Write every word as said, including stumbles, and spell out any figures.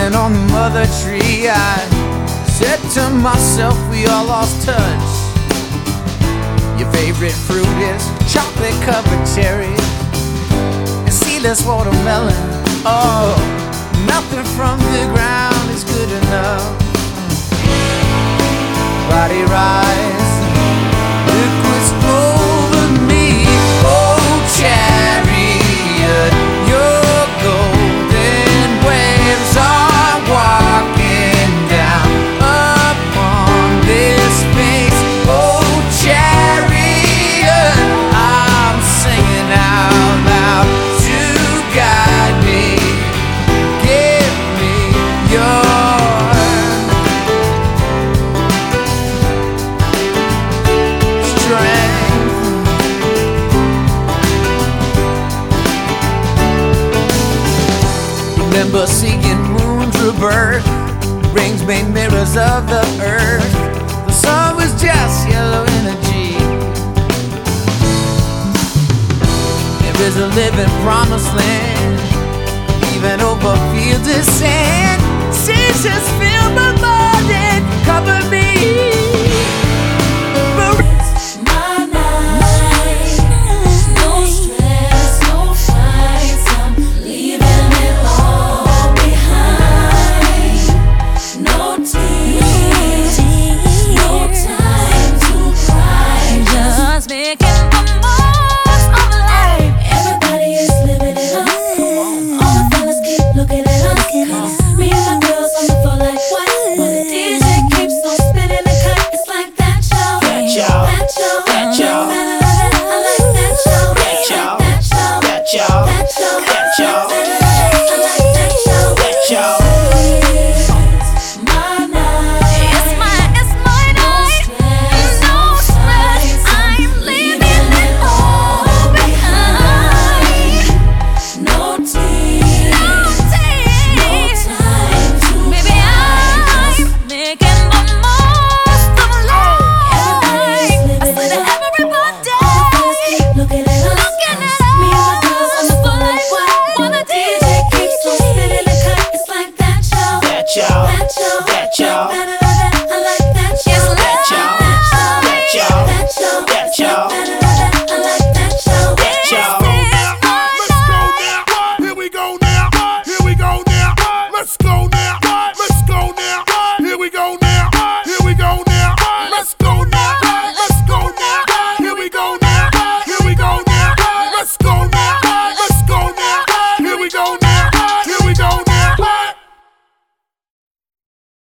Leaning on the mother tree, I said to myself, we all lost touch. Your favorite fruit is chocolate covered cherries and seedless watermelon. Oh, nothing from the ground is good enough. Body rise, liquids over me. Oh, chariot, your golden waves are walking down upon this space. Oh, chariot, I'm singing out loud to guide me. Give me your remember seeing moons rebirth, rings made mirrors of the earth. The sun was just yellow energy. There is a living promised land, even over fields of sand. Seas just fill my mind and cover me. Look at us.